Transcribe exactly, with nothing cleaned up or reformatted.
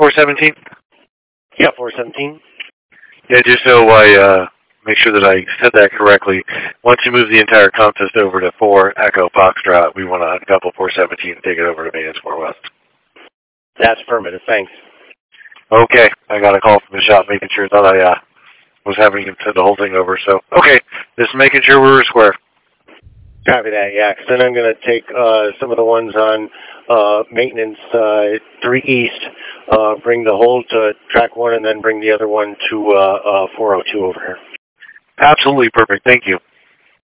four seventeen? Yeah, four seventeen. Yeah, just so I uh, make sure that I said that correctly. Once you move the entire contest over to four Echo Foxtrot, we want to uncouple four seventeen and take it over to maintenance four West. That's affirmative. Thanks. Okay, I got a call from the shop making sure that I uh, was having him send the whole thing over. So, okay, just making sure we were square. Copy that, yeah, because then I'm going to take uh, some of the ones on uh, maintenance uh, three East, uh, bring the whole to track one, and then bring the other one to uh, uh, four oh two over here. Absolutely perfect. Thank you.